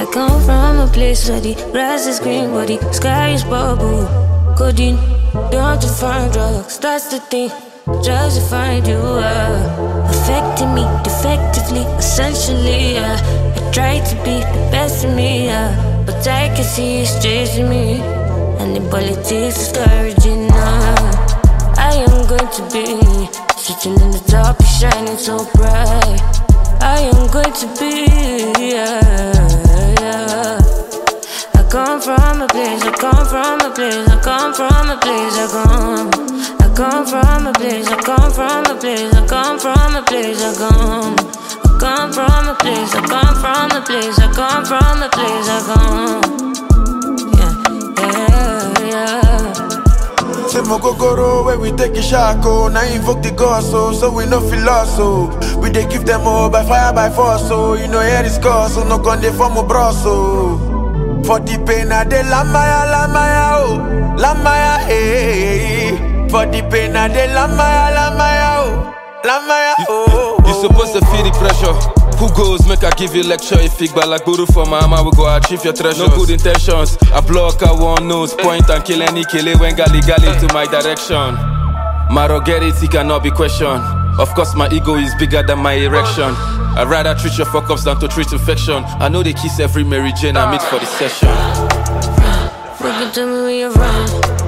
come from a place where the grass is green, where the sky is bubble. Codeine, don't you find drugs, that's the thing. Just to find you affecting me defectively, essentially. I try to be the best of me, but I can see it's chasing me, and the politics discouraging. I am going to be sitting in the top, shining so bright. I am going to be, I come from a place, I come from a place, I come from a place, I come from a place, I come from a place, I come from a place, I come from a place, I come from a place, I come from a place, I come. Say mo gogoro where we take a shako. Now invoke the gods so we no feel lost so. We dey give them all by fire by force so. You know here is cause so no gun dey form a bro so. For the pain I dey lamaya oh, lamaya hey. For the pain I dey lamaya oh, lamaya oh. You supposed to feel the pressure. Who goes make I give you lecture? If you like guru for my mama, we go achieve your treasures. No good intentions. I block, I want nose, point and kill any killer when gali to my direction. My ruggedity cannot be questioned. Of course, my ego is bigger than my erection. I'd rather treat your fuck ups than to treat infection. I know they kiss every Mary Jane I meet for the session. Look at me when you're wrong.